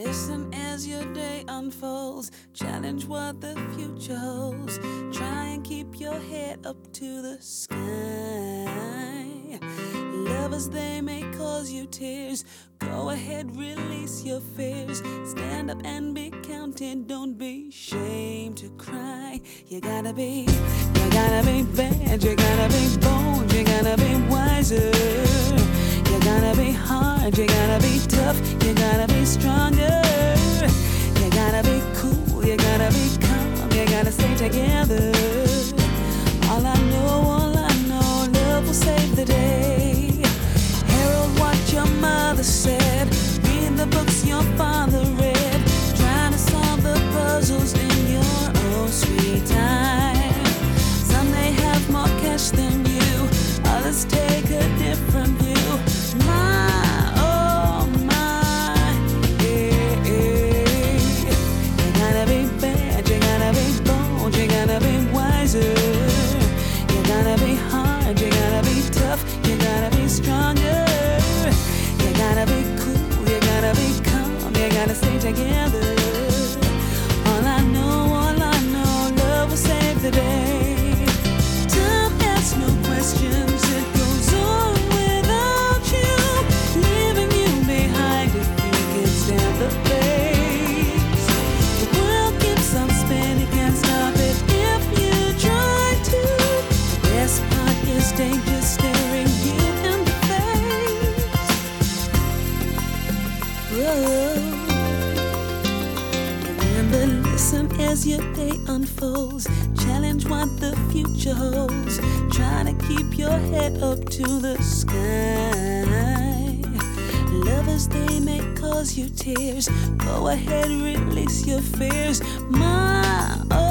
Listen as your day unfolds. Challenge what the future holds. Try and keep your head up to the sky. Lovers, they may cause you tears. Go ahead, release your fears. Stand up and be counted. Don't be ashamed to cry. You gotta be bad. You gotta be bold. You gotta be wiser. You gotta be hard. You gotta be tough. You gotta be stronger. You gotta be cool. You gotta be calm. You gotta stay together. All I know, love will save the day. Herald what your mother said. Read the books your father read. Trying to solve the puzzles in your own sweet time. Some may have more cash than you. Others take a different view. My, oh my, yeah, yeah. You gotta be bad. You gotta be bold. You gotta be wiser. You gotta be hard. You gotta be tough. You gotta be stronger. You gotta be cool, you gotta be calm, you gotta stay together. All I know, love will save the day. Time asks no questions, it goes on without you, leaving you behind if you can stand the pace. The world keeps on spinning, can't stop it if you try to. The best part is danger staring you in the face. Remember, listen as your day unfolds. Challenge what the future holds. Try to keep your head up to the sky. Lovers, they may cause you tears. Go ahead, release your fears. My